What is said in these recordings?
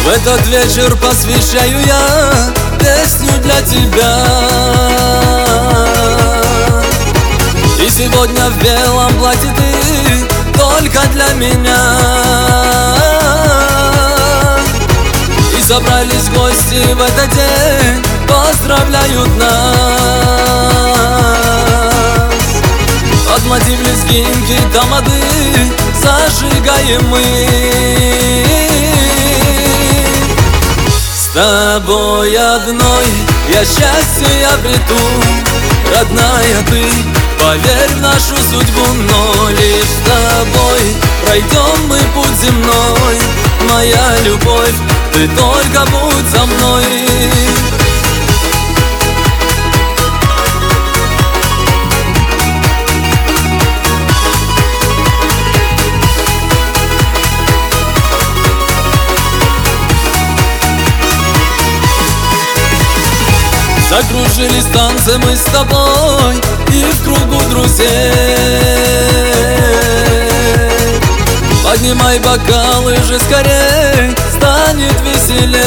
этот вечер посвящаю я песню для тебя. И сегодня в белом платье ты только для меня. И собрались гости в этот день, поздравляют нас. Под мотив лезгинки тамады зажигаем мы. С тобой одной я счастье обрету, родная ты, поверь в нашу судьбу. Но лишь с тобой пройдем мы путь земной, моя любовь, ты только будь со мной. Закружились танцы мы с тобой и в кругу друзей. Поднимай бокалы же скорей, станет веселей.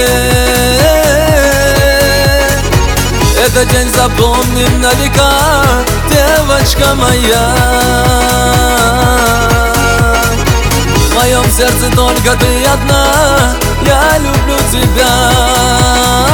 Этот день запомним на века, девочка моя. В моем сердце только ты одна, я люблю тебя.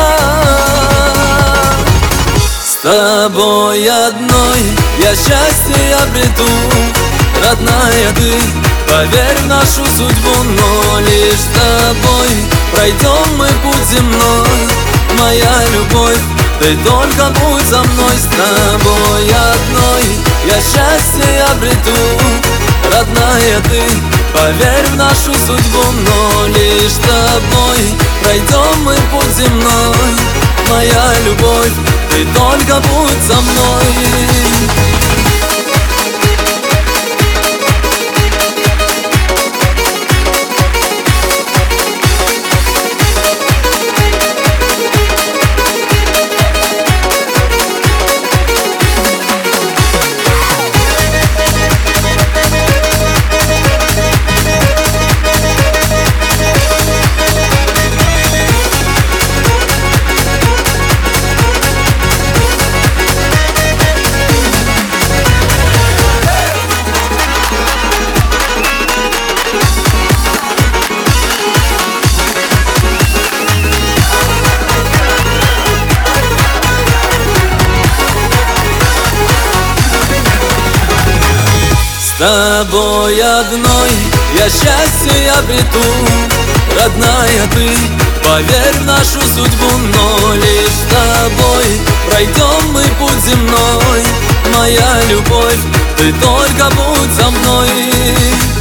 С тобой одной я счастье обрету, родная ты, поверь в нашу судьбу. Но лишь с тобой пройдем мы путь земной, моя любовь, ты только будь со мной. С тобой одной я счастье обрету, родная ты, поверь в нашу судьбу. Но лишь с тобой пройдем мы путь земной, моя любовь, ты только будь со мной. С тобой одной я счастье обрету, родная ты, поверь в нашу судьбу. Но лишь с тобой пройдем мы путь земной, моя любовь, ты только будь со мной.